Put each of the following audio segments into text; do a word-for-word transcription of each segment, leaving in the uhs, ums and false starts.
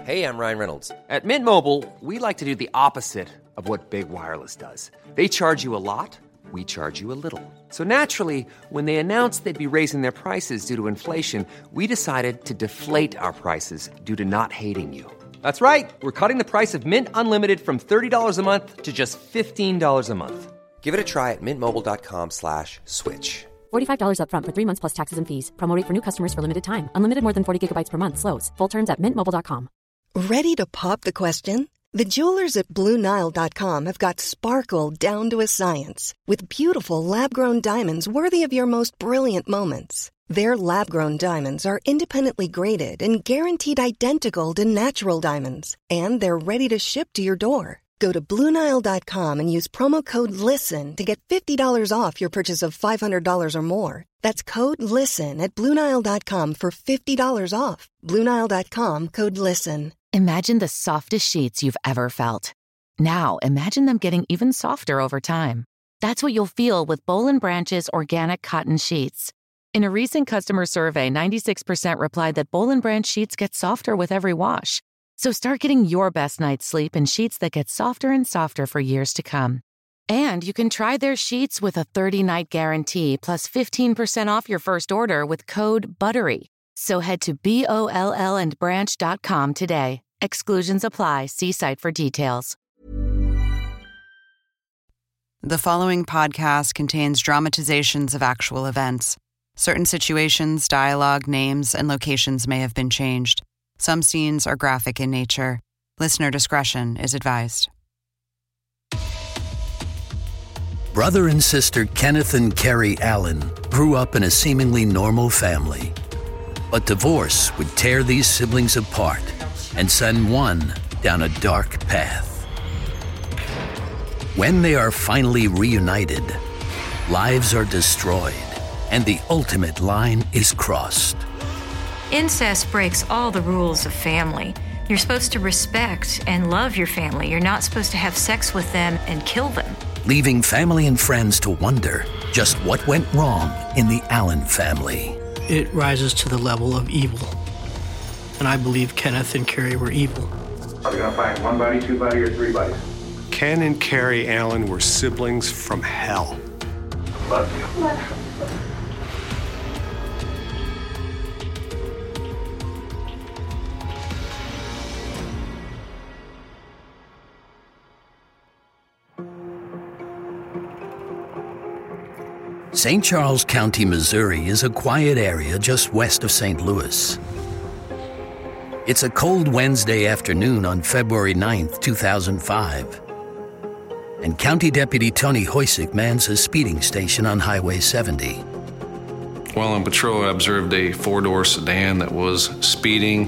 Hey, I'm Ryan Reynolds. At Mint Mobile, we like to do the opposite of what Big Wireless does. They charge you a lot, we charge you a little. So naturally, when they announced they'd be raising their prices due to inflation, we decided to deflate our prices due to not hating you. That's right. We're cutting the price of Mint Unlimited from thirty dollars a month to just fifteen dollars a month. Give it a try at mintmobile.com slash switch. forty-five dollars up front for three months plus taxes and fees. Promo rate for new customers for limited time. Unlimited more than forty gigabytes per month. Slows full terms at mint mobile dot com. Ready to pop the question? The jewelers at Blue Nile dot com have got sparkle down to a science with beautiful lab-grown diamonds worthy of your most brilliant moments. Their lab-grown diamonds are independently graded and guaranteed identical to natural diamonds, and they're ready to ship to your door. Go to Blue Nile dot com and use promo code LISTEN to get fifty dollars off your purchase of five hundred dollars or more. That's code LISTEN at Blue Nile dot com for fifty dollars off. Blue Nile dot com, code LISTEN. Imagine the softest sheets you've ever felt. Now, imagine them getting even softer over time. That's what you'll feel with Boll and Branch's organic cotton sheets. In a recent customer survey, ninety-six percent replied that Boll and Branch sheets get softer with every wash. So start getting your best night's sleep in sheets that get softer and softer for years to come. And you can try their sheets with a thirty-night guarantee plus fifteen percent off your first order with code BUTTERY. So head to B O L L and branch dot com today. Exclusions apply. See site for details. The following podcast contains dramatizations of actual events. Certain situations, dialogue, names, and locations may have been changed. Some scenes are graphic in nature. Listener discretion is advised. Brother and sister Kenneth and Carrie Allen grew up in a seemingly normal family. But divorce would tear these siblings apart and send one down a dark path. When they are finally reunited, lives are destroyed and the ultimate line is crossed. Incest breaks all the rules of family. You're supposed to respect and love your family. You're not supposed to have sex with them and kill them. Leaving family and friends to wonder just what went wrong in the Allen family. It rises to the level of evil. And I believe Kenneth and Carrie were evil. Are we going to find one body, two body, or three bodies? Ken and Carrie Allen were siblings from hell. Love you. Saint Charles County, Missouri is a quiet area just west of Saint Louis. It's a cold Wednesday afternoon on February ninth, two thousand five. And County Deputy Tony Hoysick mans a speeding station on Highway seventy. While on patrol, I observed a four-door sedan that was speeding.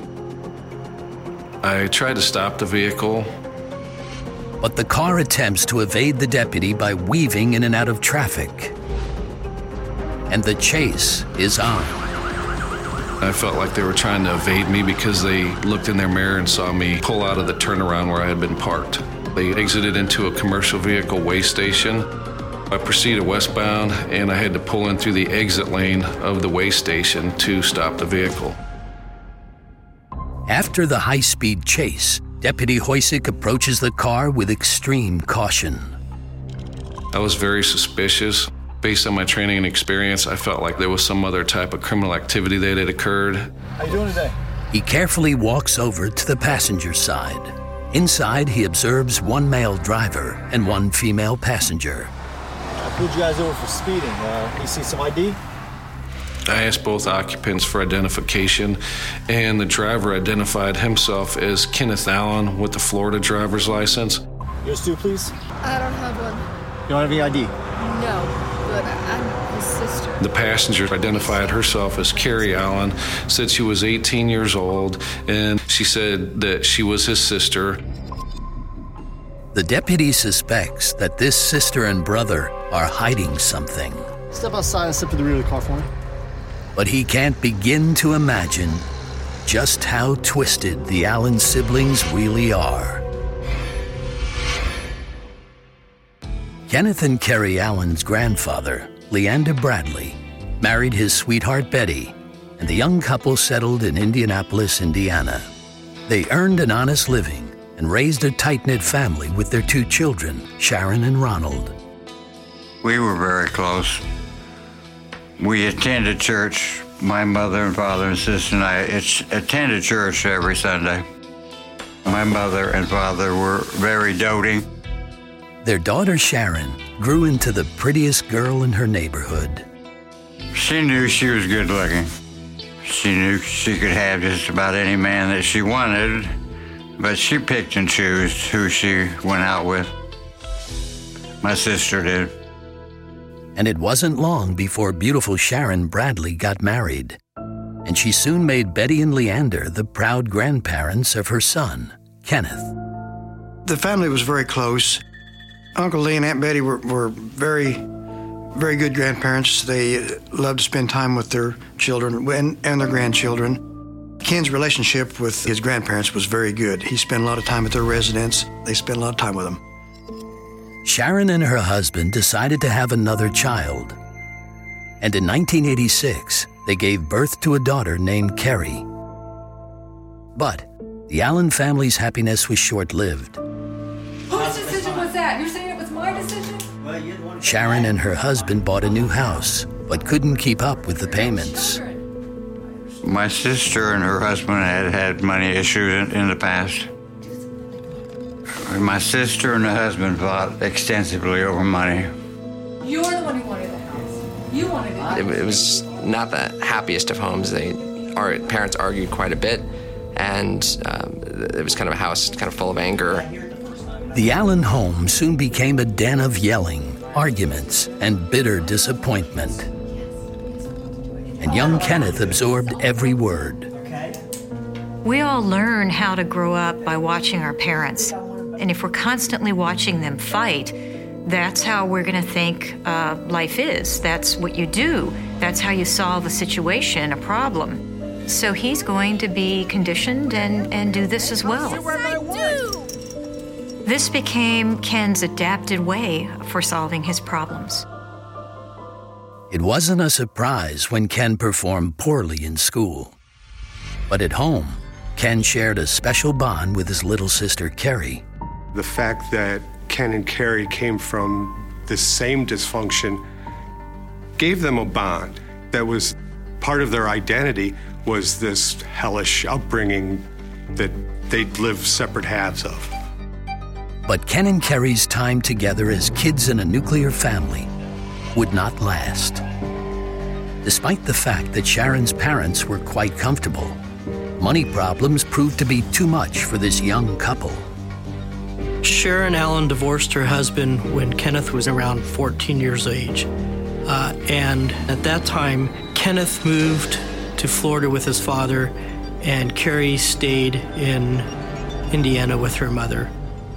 I tried to stop the vehicle. But the car attempts to evade the deputy by weaving in and out of traffic. And the chase is on. I felt like they were trying to evade me because they looked in their mirror and saw me pull out of the turnaround where I had been parked. They exited into a commercial vehicle weigh station. I proceeded westbound and I had to pull in through the exit lane of the weigh station to stop the vehicle. After the high-speed chase, Deputy Hoysick approaches the car with extreme caution. I was very suspicious. Based on my training and experience, I felt like there was some other type of criminal activity that had occurred. How you doing today? He carefully walks over to the passenger side. Inside, he observes one male driver and one female passenger. I pulled you guys over for speeding. Uh, you see some I D? I asked both occupants for identification, and the driver identified himself as Kenneth Allen with the Florida driver's license. Yours too, please? I don't have one. You don't have any I D? No. But I'm his sister. The passenger identified herself as Carrie Allen, said she was eighteen years old, and she said that she was his sister. The deputy suspects that this sister and brother are hiding something. Step outside and step to the rear of the car for me. But he can't begin to imagine just how twisted the Allen siblings really are. Kenneth and Carrie Allen's grandfather, Leander Bradley, married his sweetheart Betty, and the young couple settled in Indianapolis, Indiana. They earned an honest living and raised a tight-knit family with their two children, Sharon and Ronald. We were very close. We attended church. My mother and father and sister and I attended church every Sunday. My mother and father were very doting. Their daughter, Sharon, grew into the prettiest girl in her neighborhood. She knew she was good looking. She knew she could have just about any man that she wanted, but she picked and chose who she went out with. My sister did. And it wasn't long before beautiful Sharon Bradley got married. And she soon made Betty and Leander the proud grandparents of her son, Kenneth. The family was very close. Uncle Lee and Aunt Betty were, were very, very good grandparents. They loved to spend time with their children and, and their grandchildren. Ken's relationship with his grandparents was very good. He spent a lot of time at their residence. They spent a lot of time with them. Sharon and her husband decided to have another child. And in nineteen eighty-six, they gave birth to a daughter named Carrie. But the Allen family's happiness was short-lived. Whose decision was that? You're saying it was my decision? Sharon and her husband bought a new house, but couldn't keep up with the payments. My sister and her husband had had money issues in, in the past. My sister and her husband fought extensively over money. You're the one who wanted the house. You wanted it. It, it was not the happiest of homes. They, our parents argued quite a bit, and um, it was kind of a house kind of full of anger. The Allen home soon became a den of yelling, arguments, and bitter disappointment. And young Kenneth absorbed every word. We all learn how to grow up by watching our parents. And if we're constantly watching them fight, that's how we're going to think uh, life is. That's what you do. That's how you solve a situation, a problem. So he's going to be conditioned and, and do this as well. This became Ken's adapted way for solving his problems. It wasn't a surprise when Ken performed poorly in school. But at home, Ken shared a special bond with his little sister, Carrie. The fact that Ken and Carrie came from the same dysfunction gave them a bond that was part of their identity, was this hellish upbringing that they'd live separate halves of. But Ken and Carrie's time together as kids in a nuclear family would not last. Despite the fact that Sharon's parents were quite comfortable, money problems proved to be too much for this young couple. Sharon Allen divorced her husband when Kenneth was around fourteen years of age. Uh, and at that time, Kenneth moved to Florida with his father, and Carrie stayed in Indiana with her mother.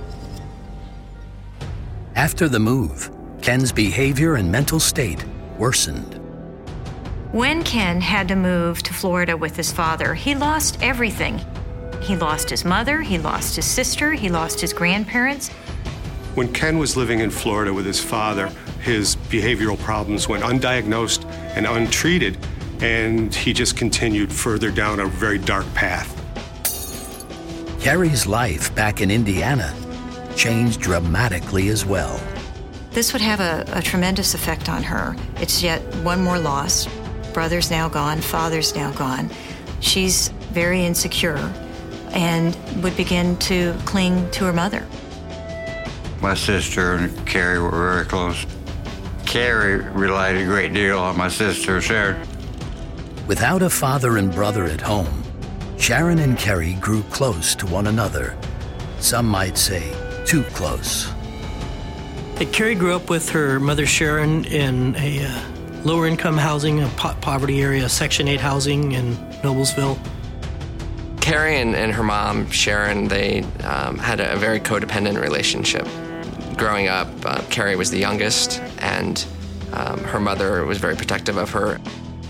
After the move, Ken's behavior and mental state worsened. When Ken had to move to Florida with his father, he lost everything. He lost his mother, he lost his sister, he lost his grandparents. When Ken was living in Florida with his father, his behavioral problems went undiagnosed and untreated, and he just continued further down a very dark path. Carrie's life back in Indiana changed dramatically as well. This would have a, a tremendous effect on her. It's yet one more loss. Brother's now gone, father's now gone. She's very insecure and would begin to cling to her mother. My sister and Carrie were very close. Carrie relied a great deal on my sister, Sharon. Without a father and brother at home, Sharon and Carrie grew close to one another. Some might say too close. Carrie grew up with her mother Sharon in a uh, lower-income housing, a po- poverty area, Section eight housing in Noblesville. Carrie and, and her mom, Sharon, they um, had a, a very codependent relationship. Growing up, uh, Carrie was the youngest, and um, her mother was very protective of her.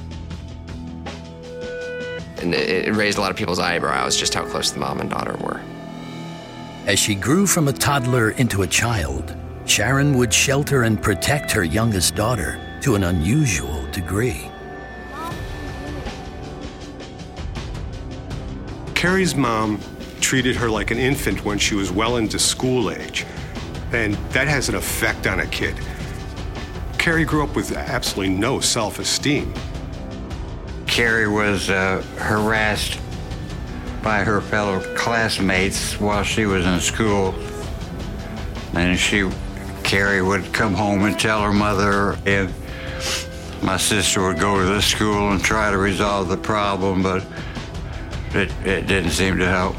And it, it raised a lot of people's eyebrows just how close the mom and daughter were. As she grew from a toddler into a child, Sharon would shelter and protect her youngest daughter to an unusual degree. Carrie's mom treated her like an infant when she was well into school age. And that has an effect on a kid. Carrie grew up with absolutely no self-esteem. Carrie was uh, harassed by her fellow classmates while she was in school. And she, Carrie would come home and tell her mother, and my sister would go to the school and try to resolve the problem, but it, it didn't seem to help.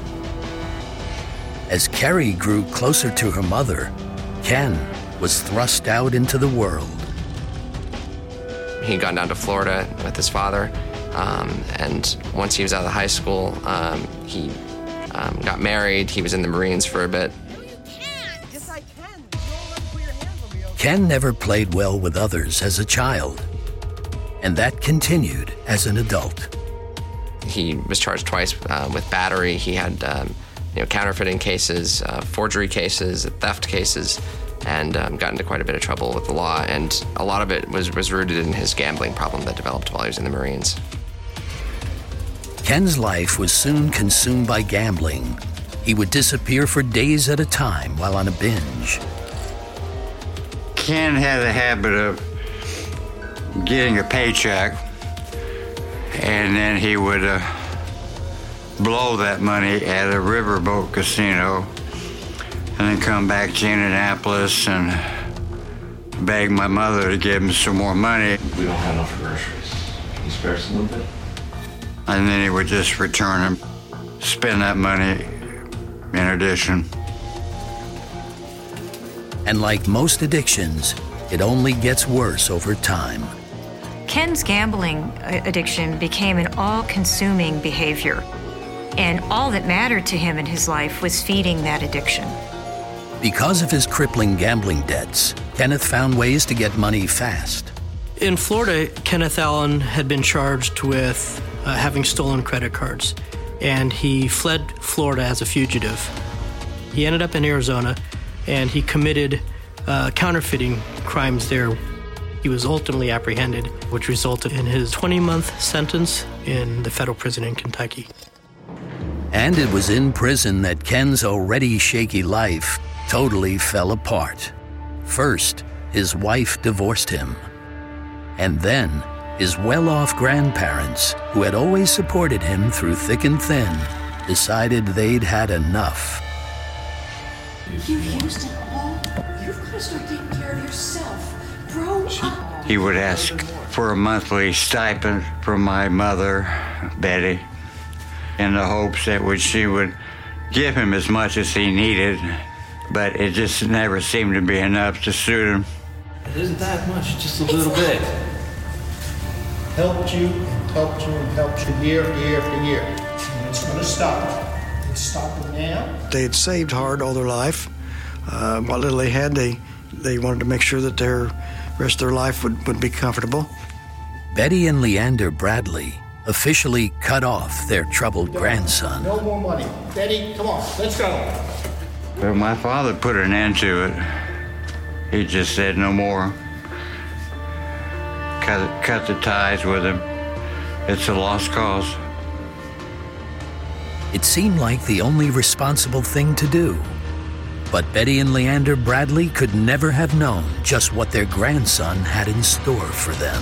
As Carrie grew closer to her mother, Ken was thrust out into the world. He'd gone down to Florida with his father, um, and once he was out of the high school, um, he um, got married. He was in the Marines for a bit. Ken never played well with others as a child, and that continued as an adult. He was charged twice uh, with battery. He had um, you know, counterfeiting cases, uh, forgery cases, theft cases, and um, got into quite a bit of trouble with the law. And a lot of it was, was rooted in his gambling problem that developed while he was in the Marines. Ken's life was soon consumed by gambling. He would disappear for days at a time while on a binge. Ken had a habit of getting a paycheck, and then he would uh, blow that money at a riverboat casino, and then come back to Indianapolis and beg my mother to give him some more money. We don't have enough groceries. Can you spare us a little bit? And then he would just return and spend that money in addition. And like most addictions, it only gets worse over time. Ken's gambling addiction became an all-consuming behavior, and all that mattered to him in his life was feeding that addiction. Because of his crippling gambling debts, Kenneth found ways to get money fast. In Florida, Kenneth Allen had been charged with uh, having stolen credit cards, and he fled Florida as a fugitive. He ended up in Arizona, and he committed uh, counterfeiting crimes there. He was ultimately apprehended, which resulted in his twenty-month sentence in the federal prison in Kentucky. And it was in prison that Ken's already shaky life totally fell apart. First, his wife divorced him. And then, his well-off grandparents, who had always supported him through thick and thin, decided they'd had enough. You used it all. You've got to start taking care of yourself. Grow up. He would ask for a monthly stipend from my mother, Betty, in the hopes that would, she would give him as much as he needed, but it just never seemed to be enough to suit him. It isn't that much, just a little bit. Helped you, helped you, and helped you year after year after year. And it's going to stop. It's stopping now. They had saved hard all their life. Uh, what little they had, they, they wanted to make sure that their rest of their life would, would be comfortable. Betty and Leander Bradley officially cut off their troubled grandson. No more money. Betty, come on, let's go. But my father put an end to it. He just said no more. Cut, cut the ties with him. It's a lost cause. It seemed like the only responsible thing to do. But Betty and Leander Bradley could never have known just what their grandson had in store for them.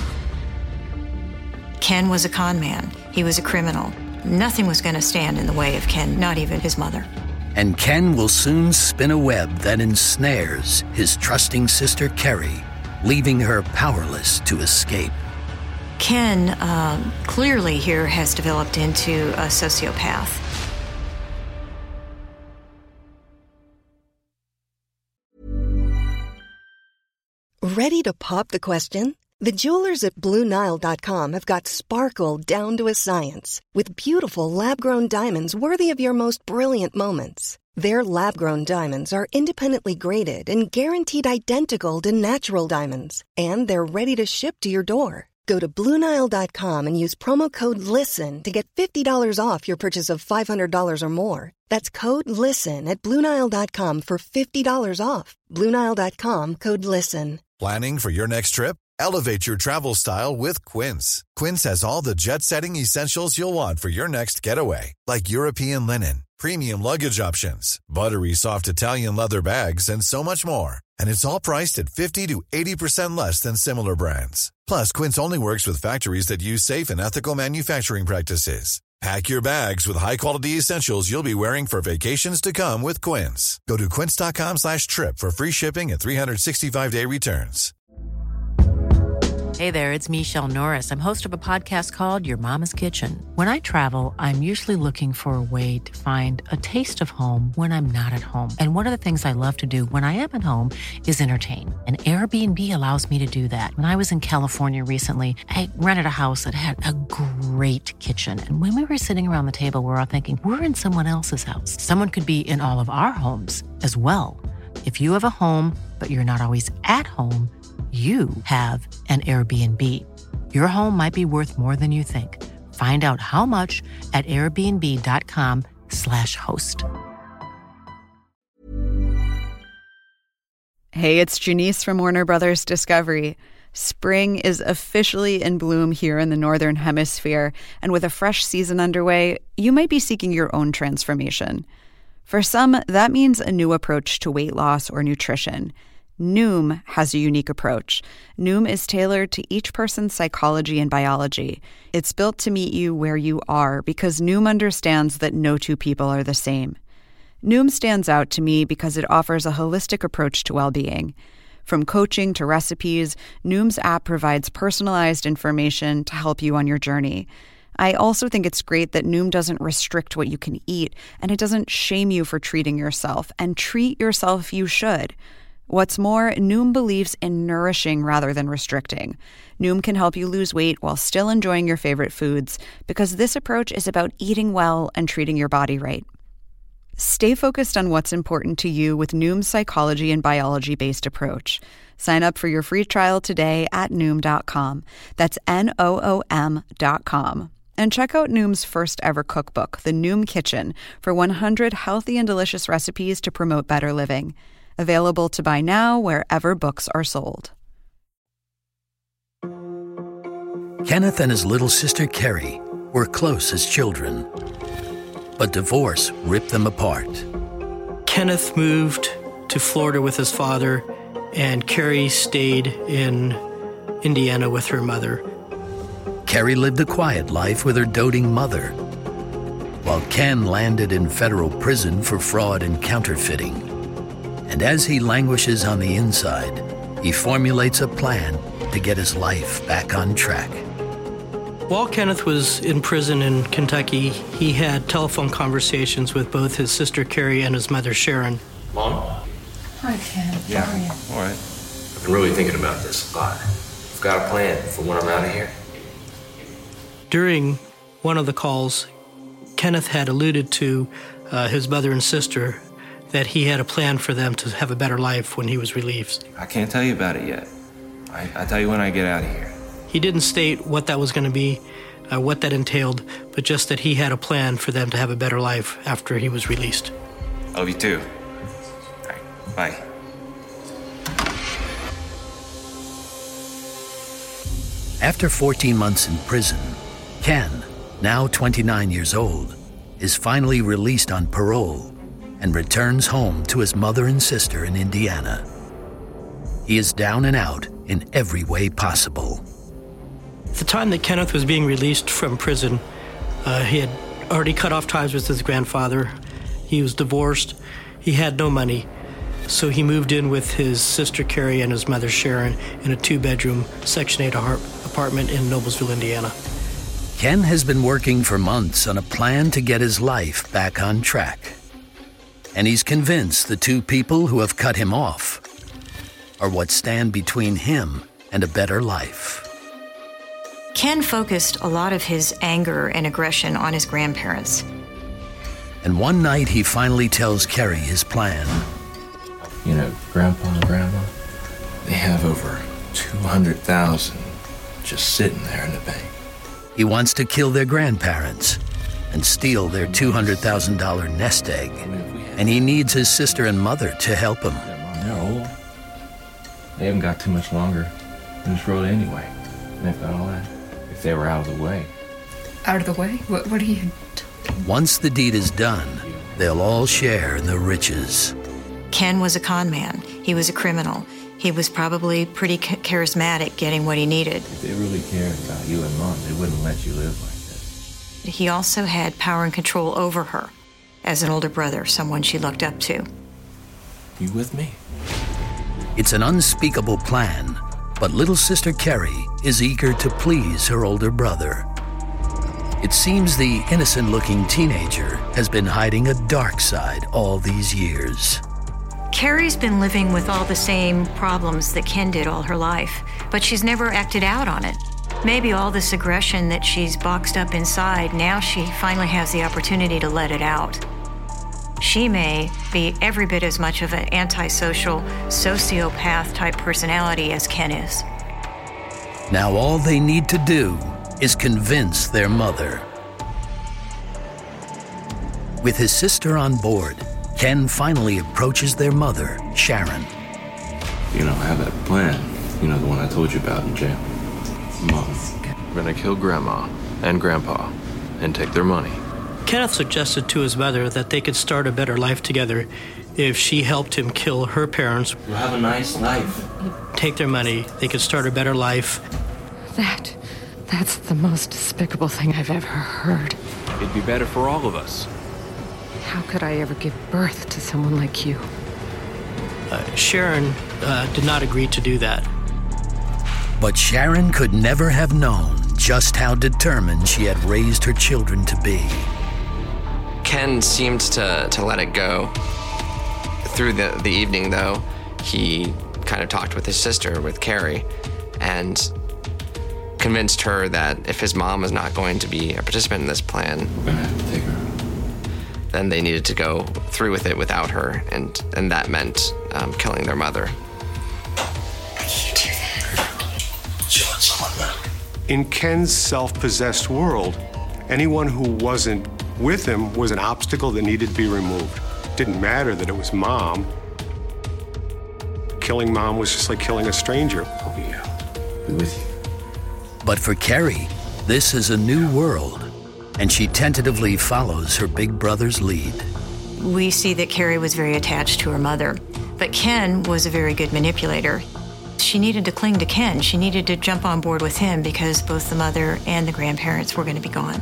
Ken was a con man. He was a criminal. Nothing was going to stand in the way of Ken, not even his mother. And Ken will soon spin a web that ensnares his trusting sister Carrie, leaving her powerless to escape. Ken um, clearly here has developed into a sociopath. Ready to pop the question? The jewelers at Blue Nile dot com have got sparkle down to a science with beautiful lab-grown diamonds worthy of your most brilliant moments. Their lab-grown diamonds are independently graded and guaranteed identical to natural diamonds, and they're ready to ship to your door. Go to Blue Nile dot com and use promo code LISTEN to get fifty dollars off your purchase of five hundred dollars or more. That's code LISTEN at Blue Nile dot com for fifty dollars off. Blue Nile dot com, code LISTEN. Planning for your next trip? Elevate your travel style with Quince. Quince has all the jet-setting essentials you'll want for your next getaway, like European linen, premium luggage options, buttery soft Italian leather bags, and so much more. And it's all priced at fifty to eighty percent less than similar brands. Plus, Quince only works with factories that use safe and ethical manufacturing practices. Pack your bags with high-quality essentials you'll be wearing for vacations to come with Quince. Go to quince.com slash trip for free shipping and three sixty-five day returns. Hey there, it's Michelle Norris. I'm host of a podcast called Your Mama's Kitchen. When I travel, I'm usually looking for a way to find a taste of home when I'm not at home. And one of the things I love to do when I am at home is entertain. And Airbnb allows me to do that. When I was in California recently, I rented a house that had a great kitchen. And when we were sitting around the table, we were all thinking, we're in someone else's house. Someone could be in all of our homes as well. If you have a home, but you're not always at home, you have an Airbnb. Your home might be worth more than you think. Find out how much at airbnb.com slash host. Hey, it's Janice from Warner Brothers Discovery. Spring is officially in bloom here in the Northern Hemisphere, and with a fresh season underway, you might be seeking your own transformation. For some, that means a new approach to weight loss or nutrition. Noom has a unique approach. Noom is tailored to each person's psychology and biology. It's built to meet you where you are because Noom understands that no two people are the same. Noom stands out to me because it offers a holistic approach to well-being. From coaching to recipes, Noom's app provides personalized information to help you on your journey. I also think it's great that Noom doesn't restrict what you can eat, and it doesn't shame you for treating yourself, and treat yourself you should. What's more, Noom believes in nourishing rather than restricting. Noom can help you lose weight while still enjoying your favorite foods because this approach is about eating well and treating your body right. Stay focused on what's important to you with Noom's psychology and biology-based approach. Sign up for your free trial today at Noom dot com. That's N O O M dot com. And check out Noom's first ever cookbook, The Noom Kitchen, for one hundred healthy and delicious recipes to promote better living. Available to buy now wherever books are sold. Kenneth and his little sister Carrie were close as children, but divorce ripped them apart. Kenneth moved to Florida with his father, and Carrie stayed in Indiana with her mother. Carrie lived a quiet life with her doting mother, while Ken landed in federal prison for fraud and counterfeiting. And as he languishes on the inside, he formulates a plan to get his life back on track. While Kenneth was in prison in Kentucky, he had telephone conversations with both his sister Carrie and his mother Sharon. Mom? Hi, Ken. Yeah. How are you? All right. I've been really thinking about this a lot. I've got a plan for when I'm out of here. During one of the calls, Kenneth had alluded to uh, his mother and sister that he had a plan for them to have a better life when he was released. I can't tell you about it yet. I, I'll tell you when I get out of here. He didn't state what that was going to be, uh, what that entailed, but just that he had a plan for them to have a better life after he was released. I love you too. All right, bye. After fourteen months in prison, Ken, now twenty-nine years old, is finally released on parole and returns home to his mother and sister in Indiana. He is down and out in every way possible. At the time that Kenneth was being released from prison, uh, he had already cut off ties with his grandfather. He was divorced. He had no money. So he moved in with his sister Carrie and his mother Sharon in a two-bedroom Section eight apartment in Noblesville, Indiana. Ken has been working for months on a plan to get his life back on track. And he's convinced the two people who have cut him off are what stand between him and a better life. Ken focused a lot of his anger and aggression on his grandparents. And one night he finally tells Carrie his plan. You know, Grandpa and Grandma, they have over two hundred thousand dollars just sitting there in the bank. He wants to kill their grandparents and steal their two hundred thousand dollars nest egg. And he needs his sister and mother to help him. They're old. They haven't got too much longer in this road anyway. And they've got all that. If they were out of the way. Out of the way? What, what are you... Once the deed is done, they'll all share the riches. Ken was a con man. He was a criminal. He was probably pretty charismatic getting what he needed. If they really cared about you and Mom, they wouldn't let you live like this. He also had power and control over her as an older brother, someone she looked up to. You with me? It's an unspeakable plan, but little sister Carrie is eager to please her older brother. It seems the innocent-looking teenager has been hiding a dark side all these years. Carrie's been living with all the same problems that Ken did all her life, but she's never acted out on it. Maybe all this aggression that she's boxed up inside, now she finally has the opportunity to let it out. She may be every bit as much of an antisocial, sociopath-type personality as Ken is. Now all they need to do is convince their mother. With his sister on board, Ken finally approaches their mother, Sharon. You know, I have that plan. You know, the one I told you about in jail. Mom. We're gonna kill Grandma and Grandpa and take their money. Kenneth suggested to his mother that they could start a better life together if she helped him kill her parents. You'll have a nice life. Take their money. They could start a better life. That, that's the most despicable thing I've ever heard. It'd be better for all of us. How could I ever give birth to someone like you? Uh, Sharon uh, did not agree to do that. But Sharon could never have known just how determined she had raised her children to be. Ken seemed to, to let it go. Through the, the evening, though, he kind of talked with his sister, with Carrie, and convinced her that if his mom was not going to be a participant in this plan, we're gonna have to take her. Then they needed to go through with it without her, and, and that meant um, killing their mother. In Ken's self-possessed world, anyone who wasn't with him was an obstacle that needed to be removed. It didn't matter that it was Mom. Killing Mom was just like killing a stranger. I'll be, uh, be with you. But for Carrie, this is a new world, and she tentatively follows her big brother's lead. We see that Carrie was very attached to her mother, but Ken was a very good manipulator. She needed to cling to Ken. She needed to jump on board with him because both the mother and the grandparents were going to be gone.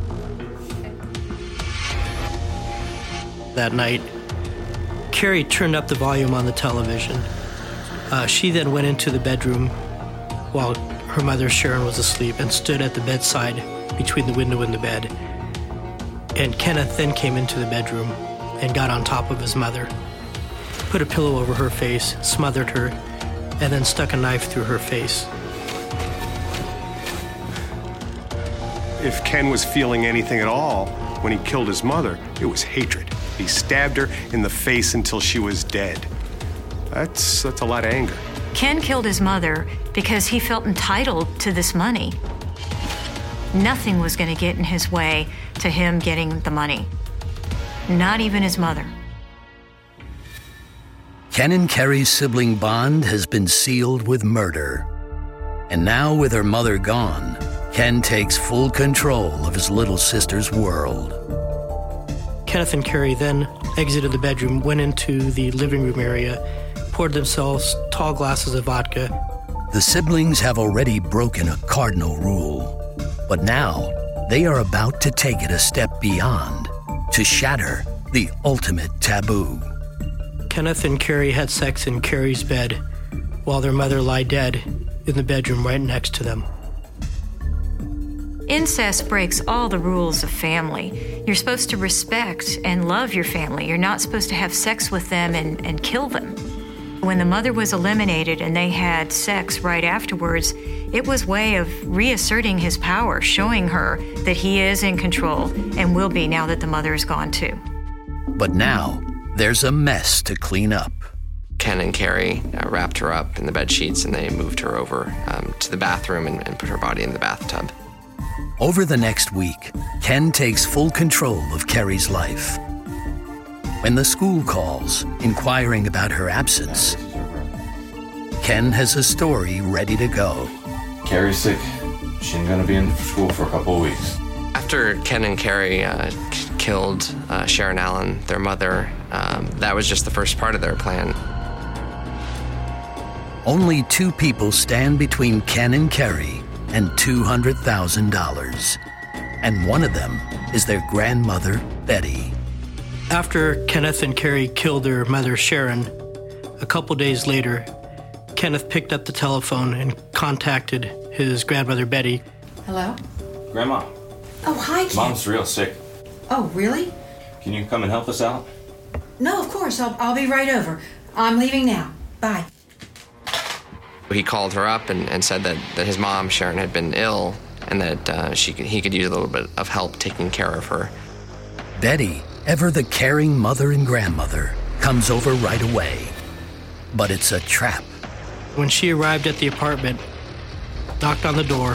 That night, Carrie turned up the volume on the television. Uh, she then went into the bedroom while her mother, Sharon, was asleep and stood at the bedside between the window and the bed. And Kenneth then came into the bedroom and got on top of his mother, put a pillow over her face, smothered her, and then stuck a knife through her face. If Ken was feeling anything at all when he killed his mother, it was hatred. He stabbed her in the face until she was dead. That's, that's a lot of anger. Ken killed his mother because he felt entitled to this money. Nothing was going to get in his way to him getting the money. Not even his mother. Ken and Carrie's sibling bond has been sealed with murder. And now with her mother gone, Ken takes full control of his little sister's world. Kenneth and Carrie then exited the bedroom, went into the living room area, poured themselves tall glasses of vodka. The siblings have already broken a cardinal rule, but now they are about to take it a step beyond, to shatter the ultimate taboo. Kenneth and Carrie had sex in Carrie's bed while their mother lay dead in the bedroom right next to them. Incest breaks all the rules of family. You're supposed to respect and love your family. You're not supposed to have sex with them and, and kill them. When the mother was eliminated and they had sex right afterwards, it was a way of reasserting his power, showing her that he is in control and will be now that the mother is gone too. But now, there's a mess to clean up. Ken and Carrie uh, wrapped her up in the bed sheets and they moved her over um, to the bathroom and, and put her body in the bathtub. Over the next week, Ken takes full control of Carrie's life. When the school calls, inquiring about her absence, Ken has a story ready to go. Carrie's sick. She's gonna be in school for a couple of weeks. After Ken and Carrie uh, killed uh, Sharon Allen, their mother. Um, that was just the first part of their plan. Only two people stand between Ken and Kerry and two hundred thousand dollars. And one of them is their grandmother, Betty. After Kenneth and Kerry killed their mother, Sharon, a couple days later, Kenneth picked up the telephone and contacted his grandmother, Betty. Hello? Grandma. Oh, hi, Ken. Mom's real sick. Oh, really? Can you come and help us out? No, of course. I'll, I'll be right over. I'm leaving now. Bye. He called her up and, and said that, that his mom, Sharon, had been ill and that uh, she could, he could use a little bit of help taking care of her. Betty, ever the caring mother and grandmother, comes over right away. But it's a trap. When she arrived at the apartment, knocked on the door.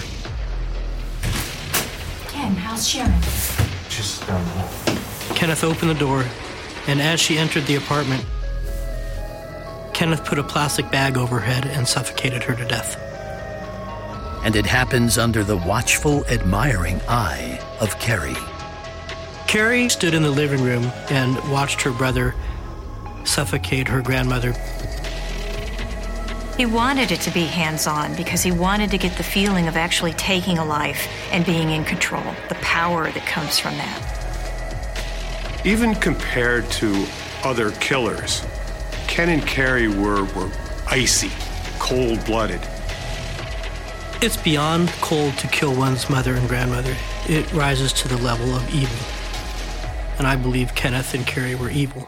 Ken, how's Sharon? She's down the hall. Kenneth opened the door, and as she entered the apartment, Kenneth put a plastic bag over her head and suffocated her to death. And it happens under the watchful, admiring eye of Kerry. Kerry stood in the living room and watched her brother suffocate her grandmother. He wanted it to be hands-on because he wanted to get the feeling of actually taking a life and being in control, the power that comes from that. Even compared to other killers, Ken and Kerry were, were icy, cold-blooded. It's beyond cold to kill one's mother and grandmother. It rises to the level of evil. And I believe Kenneth and Kerry were evil.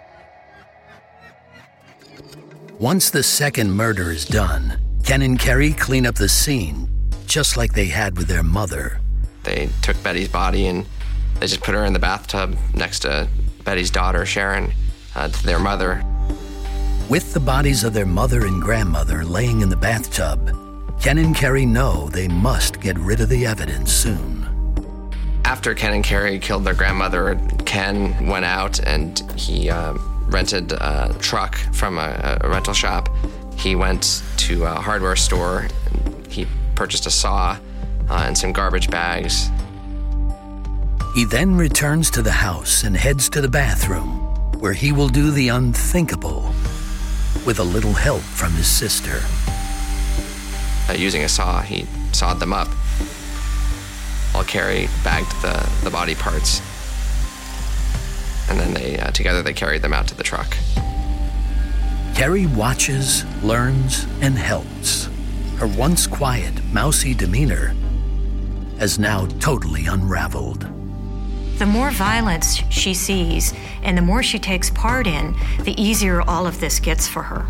Once the second murder is done, Ken and Kerry clean up the scene, just like they had with their mother. They took Betty's body and they just put her in the bathtub next to Betty's daughter, Sharon, uh, to their mother. With the bodies of their mother and grandmother laying in the bathtub, Ken and Kerry know they must get rid of the evidence soon. After Ken and Kerry killed their grandmother, Ken went out and he uh, rented a truck from a, a rental shop. He went to a hardware store. And he purchased a saw uh, and some garbage bags. He then returns to the house and heads to the bathroom, where he will do the unthinkable with a little help from his sister. Uh, using a saw, he sawed them up while Kerry bagged the, the body parts. And then they uh, together they carried them out to the truck. Kerry watches, learns, and helps. Her once quiet, mousy demeanor has now totally unraveled. The more violence she sees and the more she takes part in, the easier all of this gets for her.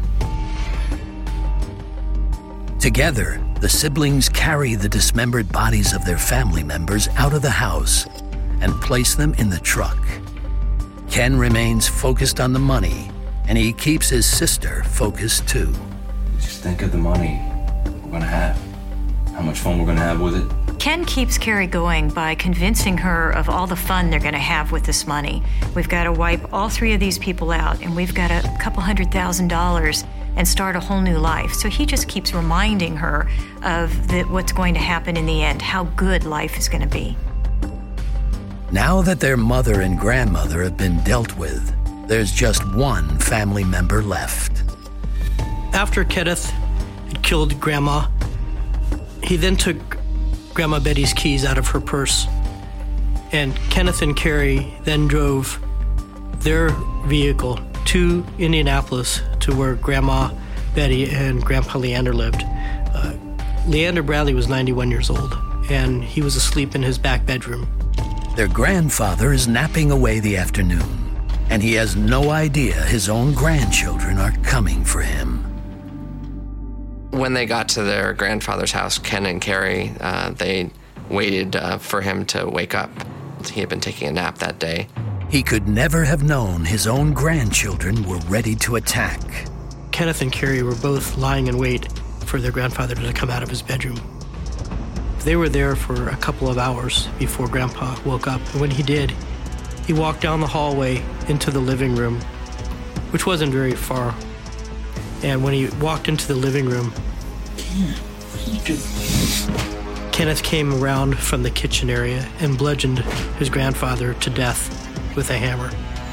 Together, the siblings carry the dismembered bodies of their family members out of the house and place them in the truck. Ken remains focused on the money, and he keeps his sister focused too. Just think of the money we're gonna have, how much fun we're gonna have with it. Ken keeps Kerry going by convincing her of all the fun they're going to have with this money. We've got to wipe all three of these people out, and we've got a couple hundred thousand dollars and start a whole new life. So he just keeps reminding her of the, what's going to happen in the end, how good life is going to be. Now that their mother and grandmother have been dealt with, there's just one family member left. After Kenneth had killed Grandma, he then took Grandma Betty's keys out of her purse, and Kenneth and Kerry then drove their vehicle to Indianapolis to where Grandma Betty and Grandpa Leander lived. Uh, Leander Bradley was ninety-one years old, and he was asleep in his back bedroom. Their grandfather is napping away the afternoon, and he has no idea his own grandchildren are coming for him. When they got to their grandfather's house, Ken and Kerry, uh, they waited uh, for him to wake up. He had been taking a nap that day. He could never have known his own grandchildren were ready to attack. Kenneth and Kerry were both lying in wait for their grandfather to come out of his bedroom. They were there for a couple of hours before Grandpa woke up. And when he did, he walked down the hallway into the living room, which wasn't very far. And when he walked into the living room, Kenneth came around from the kitchen area and bludgeoned his grandfather to death. with a hammer.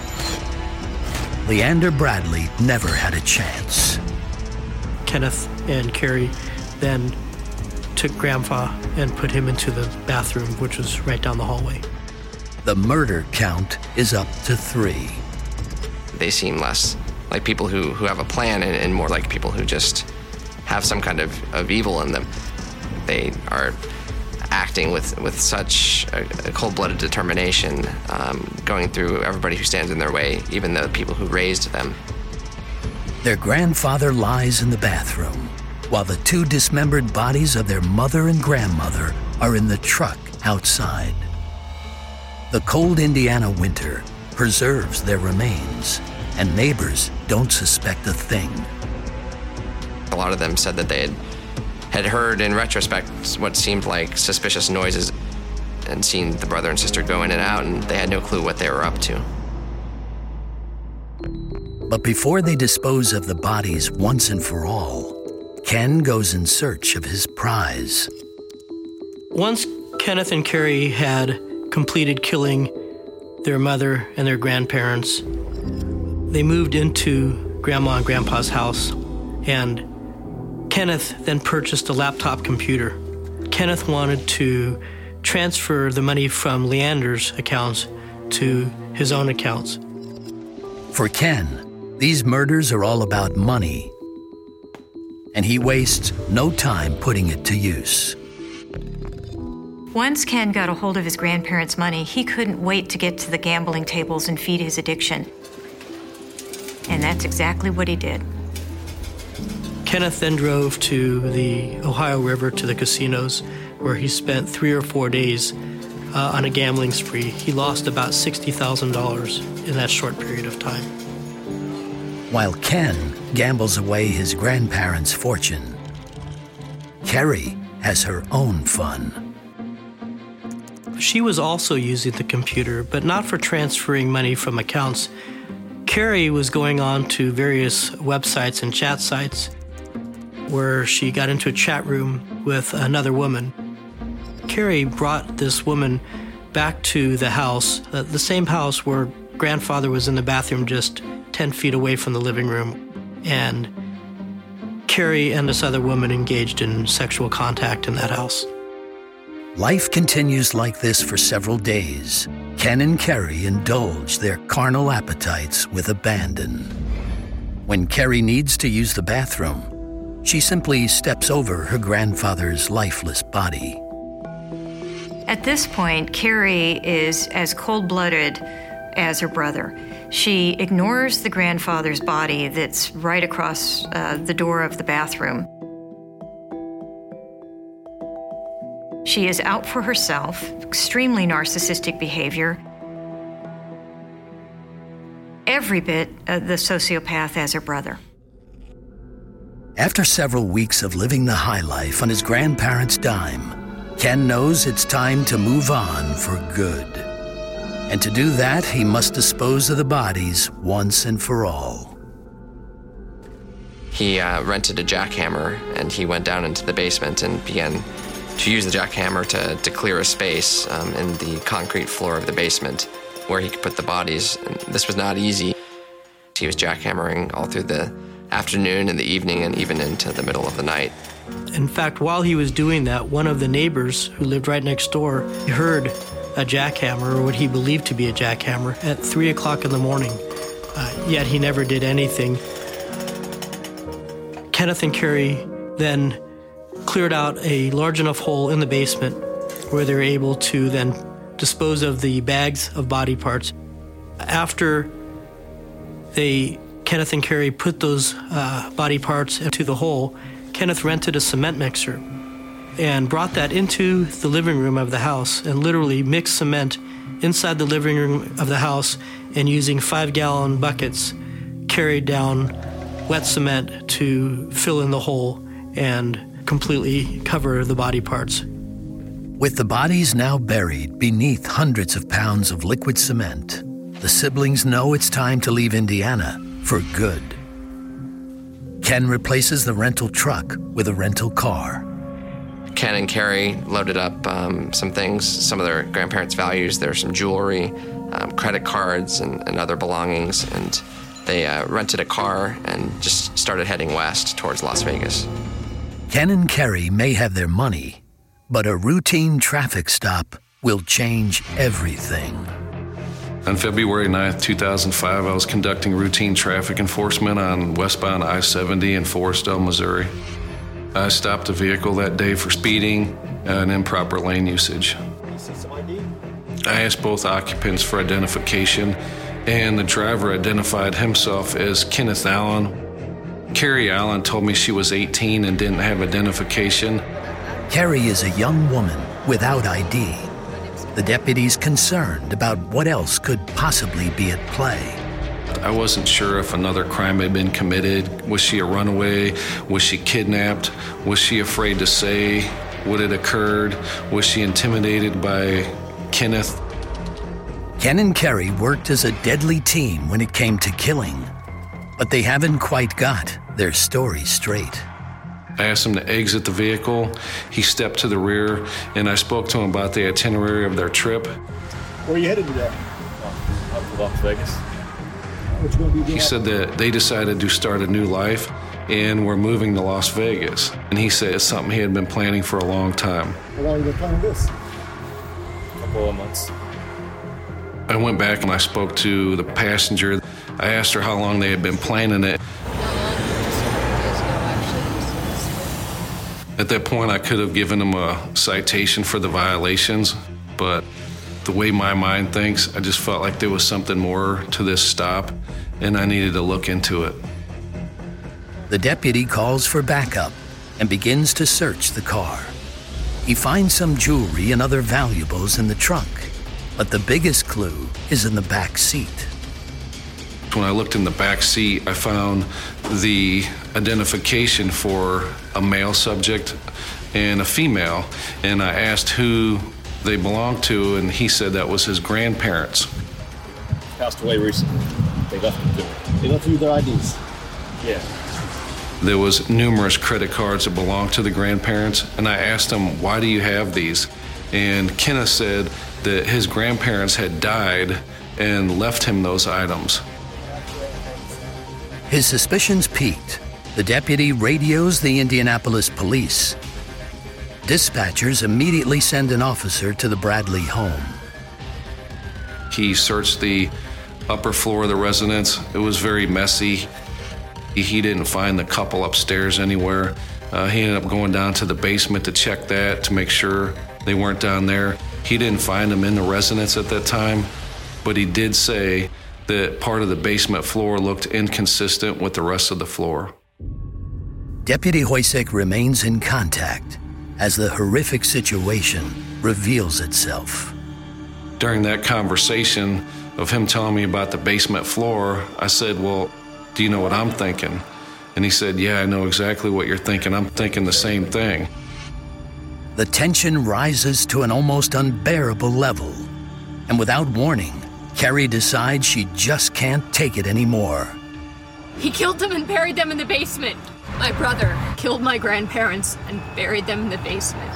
Leander Bradley never had a chance. Kenneth and Carrie then took Grandpa and put him into the bathroom, which was right down the hallway. The murder count is up to three. They seem less like people who, who have a plan and, and more like people who just have some kind of, of evil in them. They are acting with, with such a, a cold-blooded determination, um, going through everybody who stands in their way, even the people who raised them. Their grandfather lies in the bathroom, while the two dismembered bodies of their mother and grandmother are in the truck outside. The cold Indiana winter preserves their remains, and neighbors don't suspect a thing. A lot of them said that they had, had heard in retrospect what seemed like suspicious noises and seen the brother and sister go in and out, and they had no clue what they were up to. But before they dispose of the bodies once and for all, Ken goes in search of his prize. Once Kenneth and Carrie had completed killing their mother and their grandparents, they moved into Grandma and Grandpa's house, and Kenneth then purchased a laptop computer. Kenneth wanted to transfer the money from Leander's accounts to his own accounts. For Ken, these murders are all about money, and he wastes no time putting it to use. Once Ken got a hold of his grandparents' money, he couldn't wait to get to the gambling tables and feed his addiction. And that's exactly what he did. Kenneth then drove to the Ohio River to the casinos, where he spent three or four days uh, on a gambling spree. He lost about sixty thousand dollars in that short period of time. While Ken gambles away his grandparents' fortune, Carrie has her own fun. She was also using the computer, but not for transferring money from accounts. Carrie was going on to various websites and chat sites where she got into a chat room with another woman. Carrie brought this woman back to the house, uh, the same house where grandfather was in the bathroom just ten feet away from the living room. And Carrie and this other woman engaged in sexual contact in that house. Life continues like this for several days. Ken and Carrie indulge their carnal appetites with abandon. When Carrie needs to use the bathroom, she simply steps over her grandfather's lifeless body. At this point, Carrie is as cold-blooded as her brother. She ignores the grandfather's body that's right across uh, the door of the bathroom. She is out for herself, extremely narcissistic behavior. Every bit uh, the sociopath as her brother. After several weeks of living the high life on his grandparents' dime, Ken knows it's time to move on for good. And to do that, he must dispose of the bodies once and for all. He uh, rented a jackhammer, and he went down into the basement and began to use the jackhammer to, to clear a space um, in the concrete floor of the basement where he could put the bodies. And this was not easy. He was jackhammering all through the afternoon and the evening and even into the middle of the night. In fact, while he was doing that, one of the neighbors who lived right next door heard a jackhammer, or what he believed to be a jackhammer, at three o'clock in the morning. Uh, yet he never did anything. Kenneth and Carrie then cleared out a large enough hole in the basement where they were able to then dispose of the bags of body parts. After they, Kenneth and Carrie put those uh, body parts into the hole, Kenneth rented a cement mixer and brought that into the living room of the house and literally mixed cement inside the living room of the house, and using five-gallon buckets carried down wet cement to fill in the hole and completely cover the body parts. With the bodies now buried beneath hundreds of pounds of liquid cement, the siblings know it's time to leave Indiana for good. Ken replaces the rental truck with a rental car. Ken and Carrie loaded up um, some things, some of their grandparents' values. There's some jewelry, um, credit cards and, and other belongings, and they uh, rented a car and just started heading west towards Las Vegas. Ken and Kerry may have their money, but a routine traffic stop will change everything. On February ninth, two thousand five, I was conducting routine traffic enforcement on westbound I seventy in Forestdale, Missouri. I stopped a vehicle that day for speeding and improper lane usage. I asked both occupants for identification, and the driver identified himself as Kenneth Allen. Kerry Allen told me she was eighteen and didn't have identification. Kerry is a young woman without I D. The deputy's concerned about what else could possibly be at play. I wasn't sure if another crime had been committed. Was she a runaway? Was she kidnapped? Was she afraid to say what had occurred? Was she intimidated by Kenneth? Ken and Kerry worked as a deadly team when it came to killing, but they haven't quite got their story straight. I asked him to exit the vehicle. He stepped to the rear, and I spoke to him about the itinerary of their trip. Where are you headed today? Oh, up to Las Vegas. What you gonna be doing? He said that they decided to start a new life, and we're moving to Las Vegas. And he said it's something he had been planning for a long time. How long have you been planning this? A couple of months. I went back and I spoke to the passenger. I asked her how long they had been planning it. At that point, I could have given him a citation for the violations, but the way my mind thinks, I just felt like there was something more to this stop, and I needed to look into it. The deputy calls for backup and begins to search the car. He finds some jewelry and other valuables in the trunk, but the biggest clue is in the back seat. When I looked in the back seat, I found the identification for a male subject and a female, and I asked who they belonged to, and he said that was his grandparents. Passed away recently. They left them to me. They left you their I Ds? Yeah. There was numerous credit cards that belonged to the grandparents, and I asked him, why do you have these? And Kenneth said that his grandparents had died and left him those items. His suspicions piqued. The deputy radios the Indianapolis police. Dispatchers immediately send an officer to the Bradley home. He searched the upper floor of the residence. It was very messy. He didn't find the couple upstairs anywhere. Uh, he ended up going down to the basement to check that, to make sure they weren't down there. He didn't find them in the residence at that time, but he did say that part of the basement floor looked inconsistent with the rest of the floor. Deputy Hoysick remains in contact as the horrific situation reveals itself. During that conversation of him telling me about the basement floor, I said, well, do you know what I'm thinking? And he said, yeah, I know exactly what you're thinking. I'm thinking the same thing. The tension rises to an almost unbearable level, and without warning, Kerry decides she just can't take it anymore. He killed them and buried them in the basement. My brother killed my grandparents and buried them in the basement.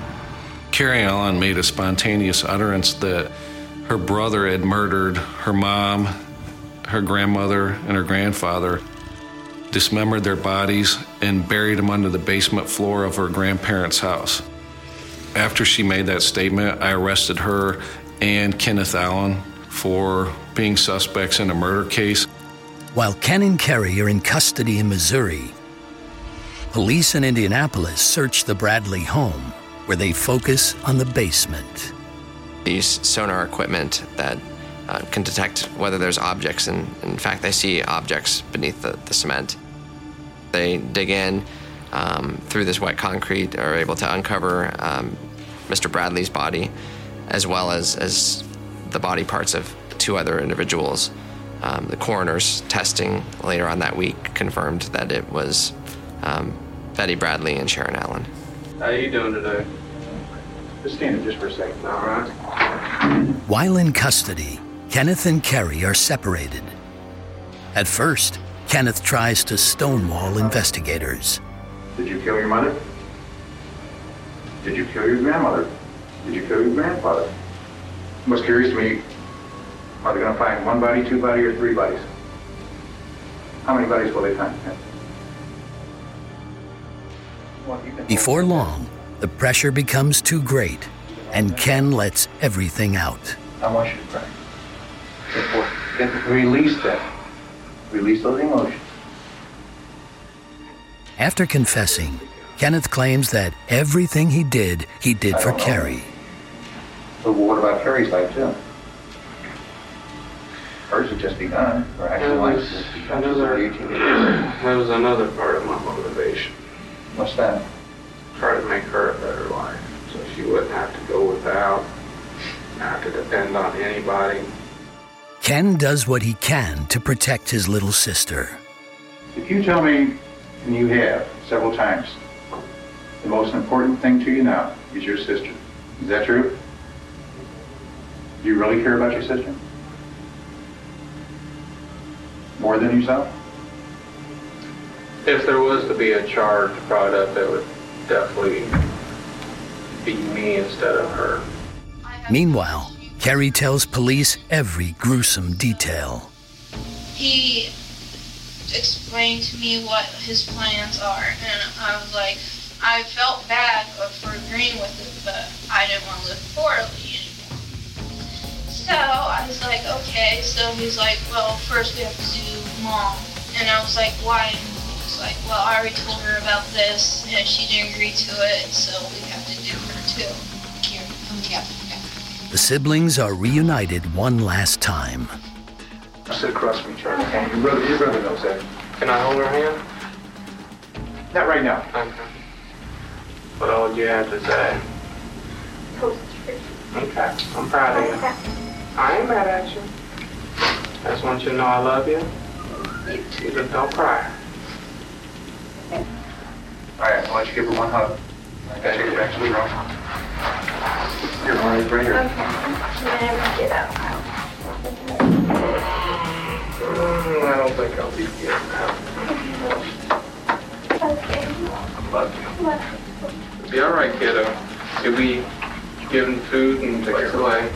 Kerry Allen made a spontaneous utterance that her brother had murdered her mom, her grandmother, and her grandfather, dismembered their bodies, and buried them under the basement floor of her grandparents' house. After she made that statement, I arrested her and Kenneth Allen for being suspects in a murder case. While Ken and Kerry are in custody in Missouri, police in Indianapolis search the Bradley home, where they focus on the basement. These sonar equipment that uh, can detect whether there's objects, and in fact, they see objects beneath the, the cement. They dig in um, through this wet concrete, are able to uncover um, Mister Bradley's body, as well as, as the body parts of two other individuals. Um, the coroner's testing later on that week confirmed that it was um, Betty Bradley and Sharon Allen. How you doing today? Just stand just for a second, all right? While in custody, Kenneth and Kerry are separated. At first, Kenneth tries to stonewall investigators. Did you kill your mother? Did you kill your grandmother? Did you kill your grandfather? What's curious to me, Are they going to find one body, two bodies, or three bodies? How many bodies will they find? Before long, the pressure becomes too great, and Ken lets everything out. I want you to cry. It's important. Get, release that. Release those emotions. After confessing, Kenneth claims that everything he did, he did for Carrie. But what about Carrie's life, too? Hers had just begun. Her actual life has just begun. Another, that was another part of my motivation. What's that? Try to make her a better life, so she wouldn't have to go without, not have to depend on anybody. Ken does what he can to protect his little sister. If you tell me, and you have several times, the most important thing to you now is your sister. Is that true? Do you really care about your sister? More than yourself? If there was to be a charge brought up, it would definitely be me instead of her. Meanwhile, Carrie tells police every gruesome detail. He explained to me what his plans are, and I was like, I felt bad for agreeing with it, but I didn't want to live poorly anymore. So I was like, okay. So he's like, well, first we have to do mom. And I was like, why? And he was like, well, I already told her about this, and she didn't agree to it, so we have to do her too. Here, come together. The siblings are reunited one last time. Sit across from each other. Okay. Your brother, your brother knows that. Can I hold her hand? Not right now. Okay. What all do you have to say? Okay, I'm proud of you. I ain't mad at you. I just want you to know I love you. You just don't cry. All right, why don't you give her one hug? I gotta take her back to the room. Here, right, right here. Okay. Get out. Mm, I don't think I'll be getting out. Okay. I love you. It'll be all right, kiddo. You'll be given food and take her away.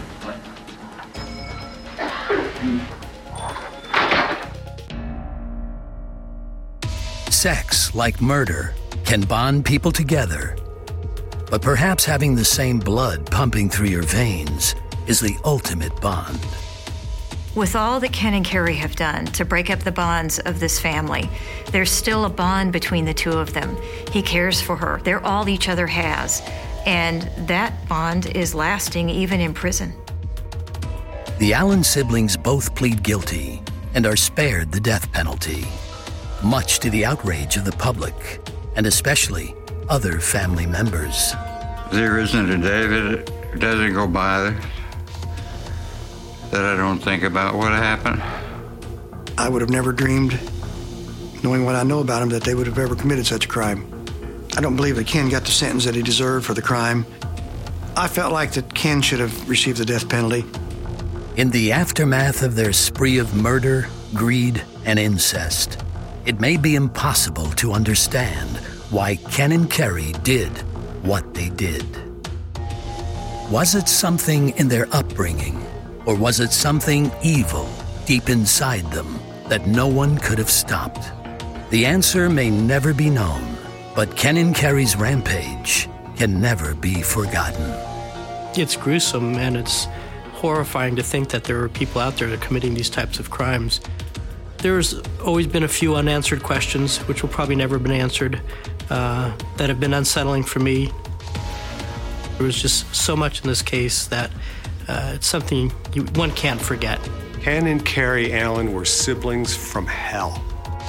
Sex, like murder, can bond people together. But perhaps having the same blood pumping through your veins is the ultimate bond. With all that Ken and Carrie have done to break up the bonds of this family, there's still a bond between the two of them. He cares for her. They're all each other has. And that bond is lasting even in prison. The Allen siblings both plead guilty and are spared the death penalty, much to the outrage of the public, and especially other family members. There isn't a day that doesn't go by that I don't think about what happened. I would have never dreamed, knowing what I know about him, that they would have ever committed such a crime. I don't believe that Ken got the sentence that he deserved for the crime. I felt like that Ken should have received the death penalty. In the aftermath of their spree of murder, greed, and incest, it may be impossible to understand why Ken and Carrie did what they did. Was it something in their upbringing, or was it something evil deep inside them that no one could have stopped? The answer may never be known, but Ken and Carrie's rampage can never be forgotten. It's gruesome, and it's horrifying to think that there are people out there that are committing these types of crimes. There's always been a few unanswered questions, which will probably never have been answered, uh, that have been unsettling for me. There was just so much in this case that uh, it's something you, one can't forget. Ken and Carrie Allen were siblings from hell.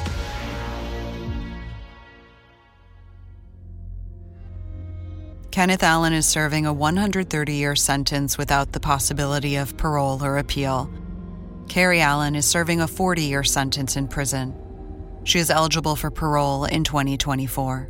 Kenneth Allen is serving a one hundred thirty year sentence without the possibility of parole or appeal. Carrie Allen is serving a forty year sentence in prison. She is eligible for parole in twenty twenty-four.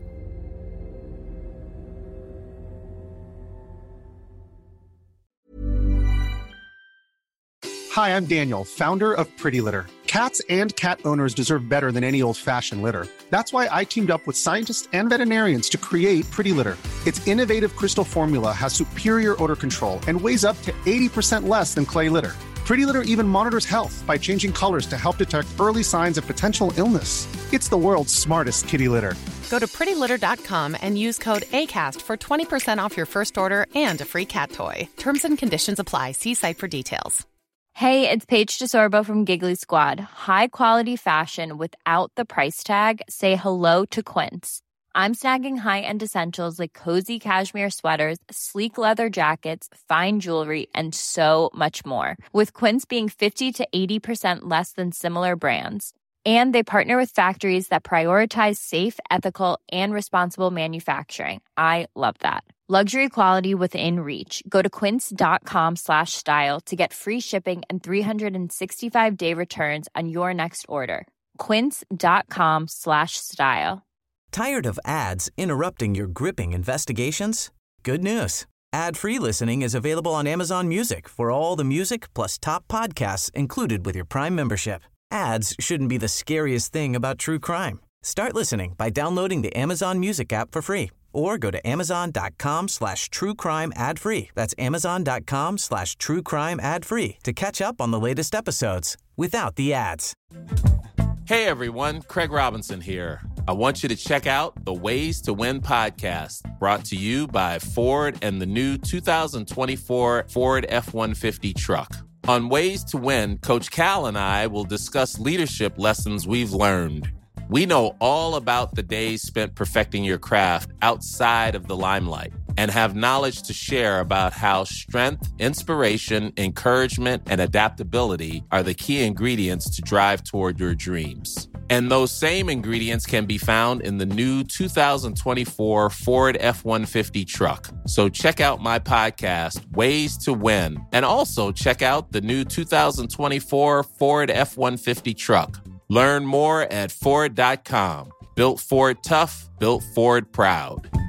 Hi, I'm Daniel, founder of Pretty Litter. Cats and cat owners deserve better than any old-fashioned litter. That's why I teamed up with scientists and veterinarians to create Pretty Litter. Its innovative crystal formula has superior odor control and weighs up to eighty percent less than clay litter. Pretty Litter even monitors health by changing colors to help detect early signs of potential illness. It's the world's smartest kitty litter. Go to pretty litter dot com and use code ACAST for twenty percent off your first order and a free cat toy. Terms and conditions apply. See site for details. Hey, it's Paige DeSorbo from Giggly Squad. High quality fashion without the price tag. Say hello to Quince. I'm snagging high-end essentials like cozy cashmere sweaters, sleek leather jackets, fine jewelry, and so much more. With Quince being fifty to eighty percent less than similar brands. And they partner with factories that prioritize safe, ethical, and responsible manufacturing. I love that. Luxury quality within reach. Go to quince.com slash style to get free shipping and three sixty-five day returns on your next order. Quince.com slash style. Tired of ads interrupting your gripping investigations? Good news. Ad-free listening is available on Amazon Music for all the music plus top podcasts included with your Prime membership. Ads shouldn't be the scariest thing about true crime. Start listening by downloading the Amazon Music app for free or go to amazon.com slash true crime ad free. That's amazon.com slash true crime ad free to catch up on the latest episodes without the ads. Hey everyone, Craig Robinson here. I want you to check out the Ways to Win podcast, brought to you by Ford and the new two thousand twenty-four Ford F one fifty truck. On Ways to Win, Coach Cal and I will discuss leadership lessons we've learned. We know all about the days spent perfecting your craft outside of the limelight and have knowledge to share about how strength, inspiration, encouragement, and adaptability are the key ingredients to drive toward your dreams. And those same ingredients can be found in the new two thousand twenty-four Ford F one fifty truck. So check out my podcast, Ways to Win, and also check out the new two thousand twenty-four Ford F one fifty truck. Learn more at Ford dot com. Built Ford tough, built Ford proud.